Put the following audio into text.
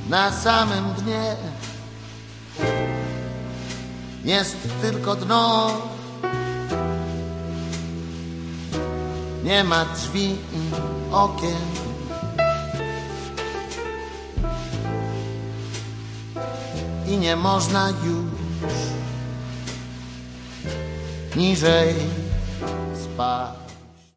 na samym dnie jest tylko dno. Nie ma drzwi i okien. I nie można już niżej spać.